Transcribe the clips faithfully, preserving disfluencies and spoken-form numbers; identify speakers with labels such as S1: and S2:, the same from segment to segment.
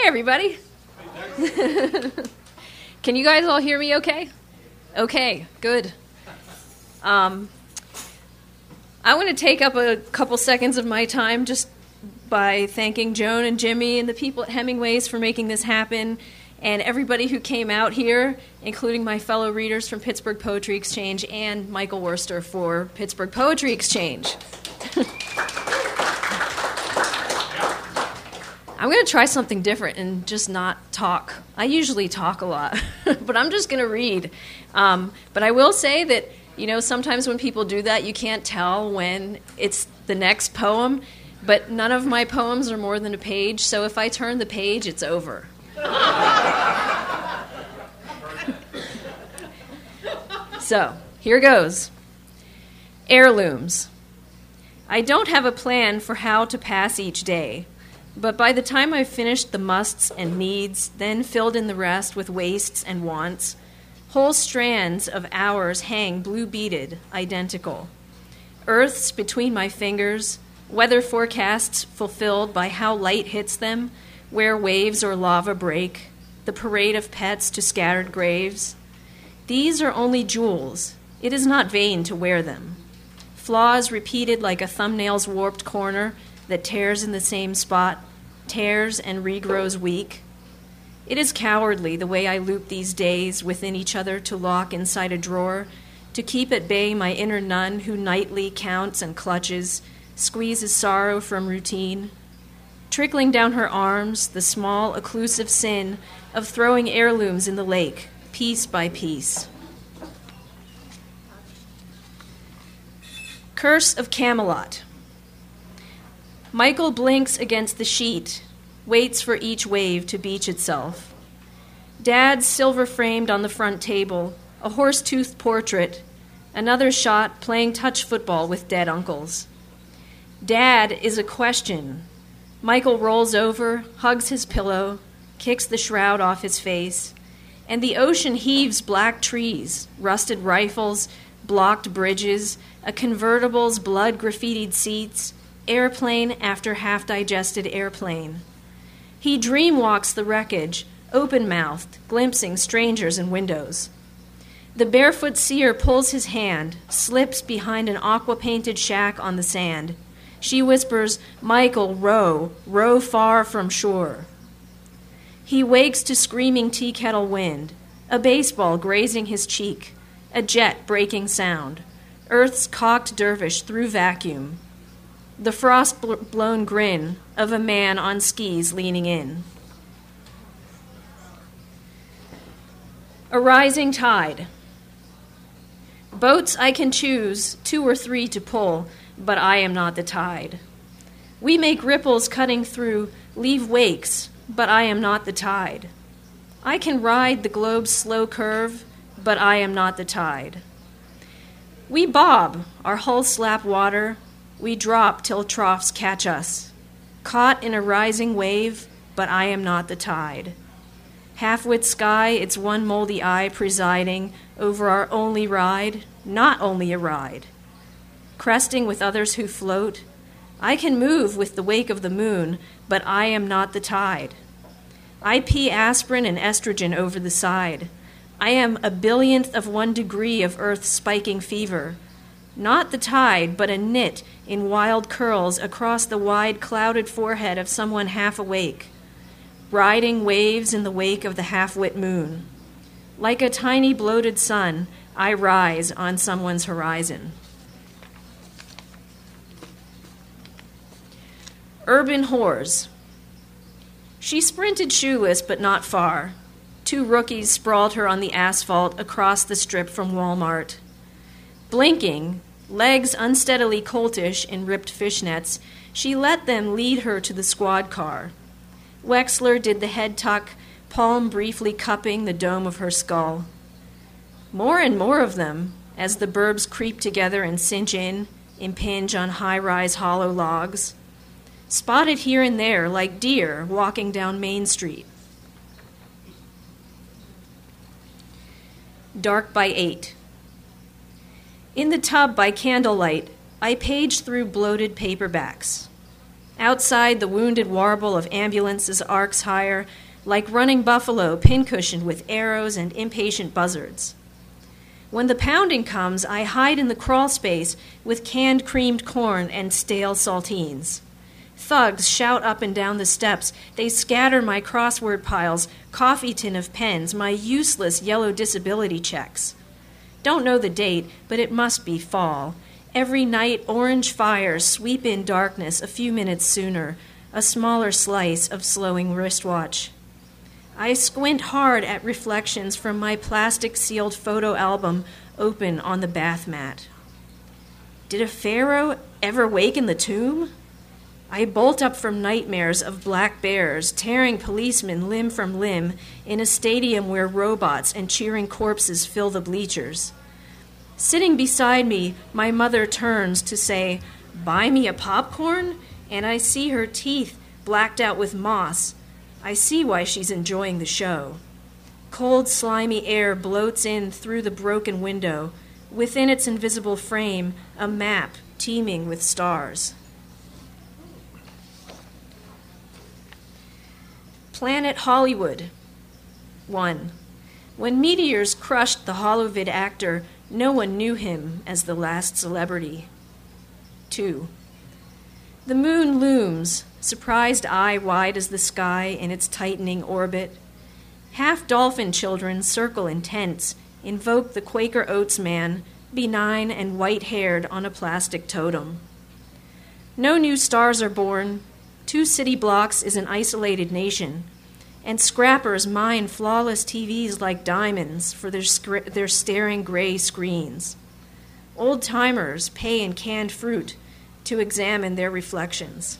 S1: everybody. Can you guys all hear me okay? Okay, good. Um, I want to take up a couple seconds of my time just by thanking Joan and Jimmy and the people at Hemingway's for making this happen, and everybody who came out here, including my fellow readers from Pittsburgh Poetry Exchange and Michael Worster for Pittsburgh Poetry Exchange. I'm going to try something different and just not talk. I usually talk a lot, but I'm just going to read. Um, but I will say that, you know, sometimes when people do that, you can't tell when it's the next poem, but none of my poems are more than a page, so if I turn the page, it's over. So, here goes. Heirlooms. I don't have a plan for how to pass each day. But by the time I've finished the musts and needs, then filled in the rest with wastes and wants, whole strands of hours hang blue-beaded, identical. Earths between my fingers, weather forecasts fulfilled by how light hits them, where waves or lava break, the parade of pets to scattered graves. These are only jewels. It is not vain to wear them. Flaws repeated like a thumbnail's warped corner, that tears in the same spot, tears and regrows weak. It is cowardly the way I loop these days within each other to lock inside a drawer, to keep at bay my inner nun who nightly counts and clutches, squeezes sorrow from routine. Trickling down her arms, the small, occlusive sin of throwing heirlooms in the lake, piece by piece. Curse of Camelot. Michael blinks against the sheet, waits for each wave to beach itself. Dad's silver-framed on the front table, a horse-toothed portrait, another shot playing touch football with dead uncles. Dad is a question. Michael rolls over, hugs his pillow, kicks the shroud off his face, and the ocean heaves black trees, rusted rifles, blocked bridges, a convertible's blood-graffitied seats, airplane after half-digested airplane. He dream-walks the wreckage, open-mouthed, glimpsing strangers in windows. The barefoot seer pulls his hand, slips behind an aqua-painted shack on the sand. She whispers, "Michael, row, row far from shore." He wakes to screaming tea kettle wind, a baseball grazing his cheek, a jet breaking sound, Earth's cocked dervish through vacuum, the frost-blown grin of a man on skis leaning in. A rising tide. Boats I can choose, two or three to pull, but I am not the tide. We make ripples cutting through, leave wakes, but I am not the tide. I can ride the globe's slow curve, but I am not the tide. We bob, our hull slap water, we drop till troughs catch us, caught in a rising wave, but I am not the tide. Half-wit sky, its one moldy eye presiding over our only ride, not only a ride. Cresting with others who float, I can move with the wake of the moon, but I am not the tide. I pee aspirin and estrogen over the side. I am a billionth of one degree of Earth's spiking fever. Not the tide, but a knit in wild curls across the wide, clouded forehead of someone half awake, riding waves in the wake of the half-wit moon. Like a tiny bloated sun, I rise on someone's horizon. Urban whores. She sprinted shoeless, but not far. Two rookies sprawled her on the asphalt across the strip from Walmart. Blinking, legs unsteadily coltish in ripped fishnets, she let them lead her to the squad car. Wexler did the head tuck, palm briefly cupping the dome of her skull. More and more of them, as the burbs creep together and cinch in, impinge on high-rise hollow logs. Spotted here and there like deer walking down Main Street. Dark by eight. In the tub by candlelight, I page through bloated paperbacks. Outside, the wounded warble of ambulances arcs higher, like running buffalo pincushioned with arrows and impatient buzzards. When the pounding comes, I hide in the crawl space with canned creamed corn and stale saltines. Thugs shout up and down the steps. They scatter my crossword piles, coffee tin of pens, my useless yellow disability checks. Don't know the date, but it must be fall. Every night, orange fires sweep in darkness a few minutes sooner, a smaller slice of slowing wristwatch. I squint hard at reflections from my plastic-sealed photo album open on the bath mat. Did a pharaoh ever wake in the tomb? I bolt up from nightmares of black bears tearing policemen limb from limb in a stadium where robots and cheering corpses fill the bleachers. Sitting beside me, my mother turns to say, "Buy me a popcorn?" And I see her teeth blacked out with moss. I see why she's enjoying the show. Cold, slimy air bloats in through the broken window. Within its invisible frame, a map teeming with stars. Planet Hollywood. One. When meteors crushed the Holovid actor, no one knew him as the last celebrity. Two. The moon looms, surprised eye wide as the sky in its tightening orbit. Half dolphin children circle in tents, invoke the Quaker Oats man, benign and white-haired on a plastic totem. No new stars are born. Two city blocks is an isolated nation, and scrappers mine flawless T Vs like diamonds for their, sc- their staring gray screens. Old-timers pay in canned fruit to examine their reflections.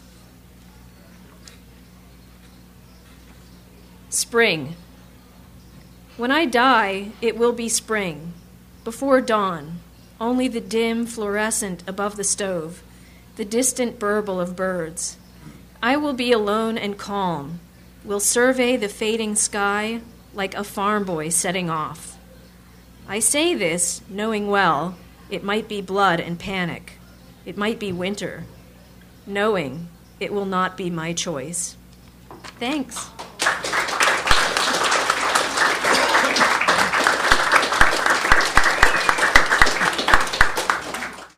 S1: Spring. When I die, it will be spring. Before dawn, only the dim fluorescent above the stove, the distant burble of birds. I will be alone and calm, will survey the fading sky like a farm boy setting off. I say this knowing well it might be blood and panic. It might be winter, knowing it will not be my choice. Thanks.